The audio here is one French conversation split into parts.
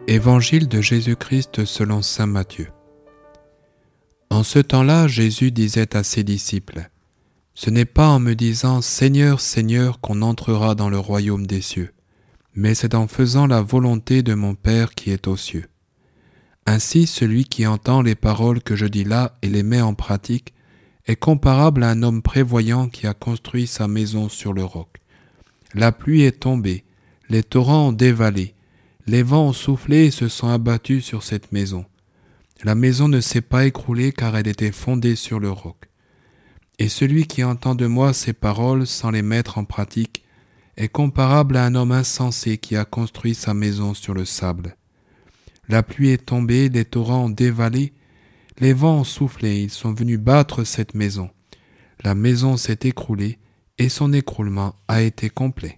Évangile de Jésus-Christ selon saint Matthieu. En ce temps-là, Jésus disait à ses disciples, « Ce n'est pas en me disant « Seigneur, Seigneur » qu'on entrera dans le royaume des cieux, mais c'est en faisant la volonté de mon Père qui est aux cieux. Ainsi, celui qui entend les paroles que je dis là et les met en pratique est comparable à un homme prévoyant qui a construit sa maison sur le roc. La pluie est tombée, les torrents ont dévalé, les vents ont soufflé et se sont abattus sur cette maison. La maison ne s'est pas écroulée car elle était fondée sur le roc. Et celui qui entend de moi ces paroles sans les mettre en pratique est comparable à un homme insensé qui a construit sa maison sur le sable. La pluie est tombée, les torrents ont dévalé, les vents ont soufflé, ils sont venus battre cette maison. La maison s'est écroulée et son écroulement a été complet.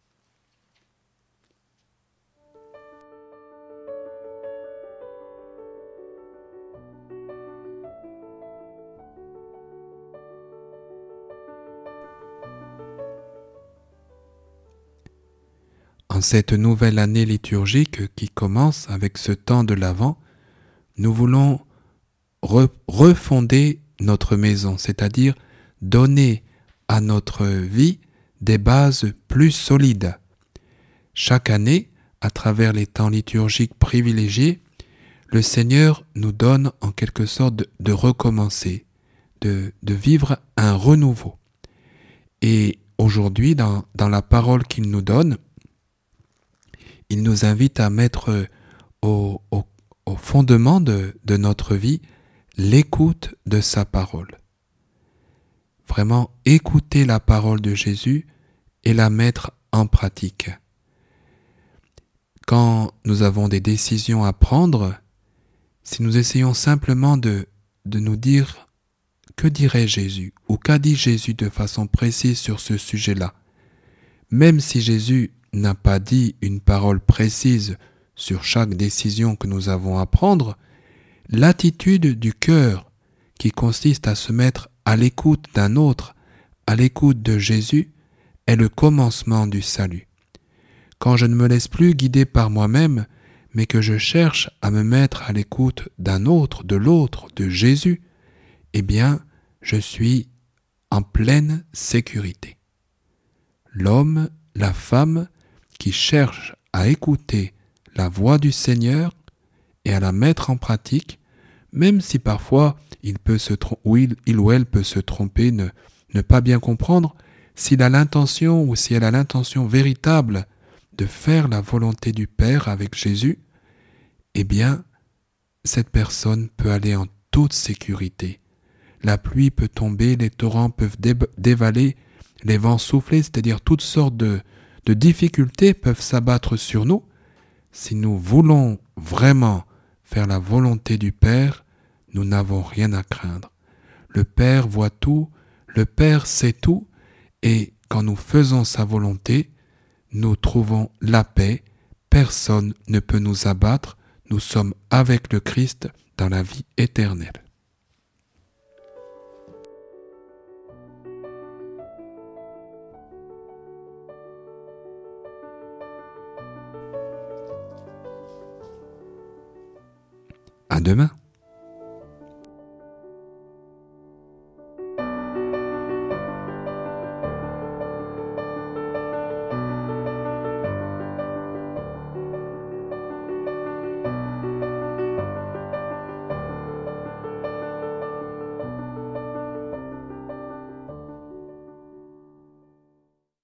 En cette nouvelle année liturgique qui commence avec ce temps de l'Avent, nous voulons refonder notre maison, c'est-à-dire donner à notre vie des bases plus solides. Chaque année, à travers les temps liturgiques privilégiés, le Seigneur nous donne en quelque sorte de recommencer, de vivre un renouveau. Et aujourd'hui, dans la parole qu'il nous donne, il nous invite à mettre au fondement de notre vie l'écoute de sa parole. Vraiment écouter la parole de Jésus et la mettre en pratique. Quand nous avons des décisions à prendre, si nous essayons simplement de nous dire « Que dirait Jésus ?» ou « Qu'a dit Jésus ?» de façon précise sur ce sujet-là, même si Jésus n'a pas dit une parole précise sur chaque décision que nous avons à prendre, l'attitude du cœur qui consiste à se mettre à l'écoute d'un autre, à l'écoute de Jésus, est le commencement du salut. Quand je ne me laisse plus guider par moi-même, mais que je cherche à me mettre à l'écoute d'un autre, de l'autre, de Jésus, eh bien, je suis en pleine sécurité. L'homme, la femme qui cherche à écouter la voix du Seigneur et à la mettre en pratique, même si parfois il ou elle peut se tromper, ne pas bien comprendre, s'il a l'intention ou si elle a l'intention véritable de faire la volonté du Père avec Jésus, eh bien, cette personne peut aller en toute sécurité. La pluie peut tomber, les torrents peuvent dévaler, les vents souffler, c'est-à-dire toutes sortes de difficultés peuvent s'abattre sur nous. Si nous voulons vraiment faire la volonté du Père, nous n'avons rien à craindre. Le Père voit tout, le Père sait tout, et quand nous faisons sa volonté, nous trouvons la paix, personne ne peut nous abattre, nous sommes avec le Christ dans la vie éternelle. À demain.